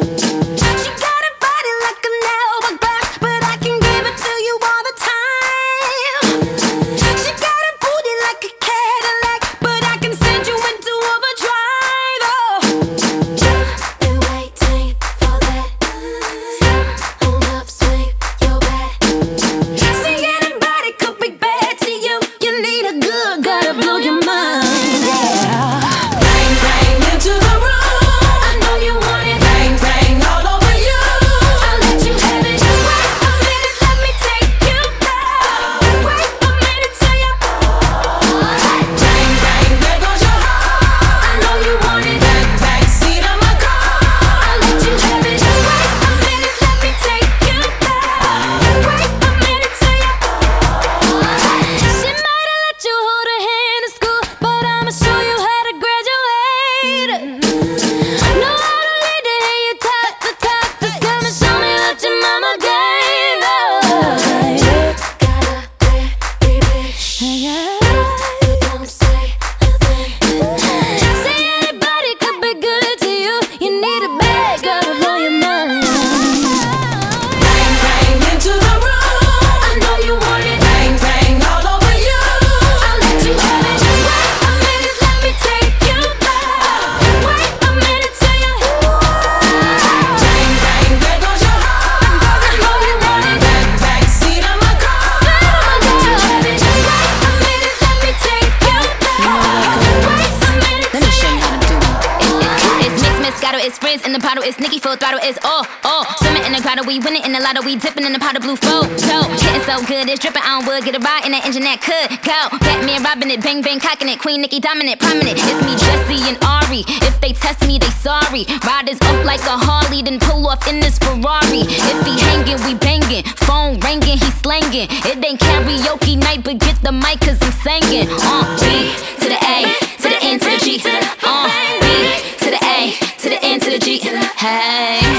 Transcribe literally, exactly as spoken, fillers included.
It's friends in the bottle, it's Nicki full throttle, it's all, all. Swimming in the grotto, we winning in the lotto, we dipping in the pot of blue photo. Getting so good, it's dripping on wood, get a ride in that engine that could go. Batman robbing it, bang bang cocking it, Queen Nicki dominant, prominent. It's me, Jesse and Ari. If they test me, they sorry. Riders up like a Harley, then pull off in this Ferrari. If he hanging, we banging. Phone ringing, he slanging. It ain't karaoke night, but get the mic, cause I'm singing. Uh, B to the A, to the N to the G. Uh, B to the A, to the N to the G. Hey.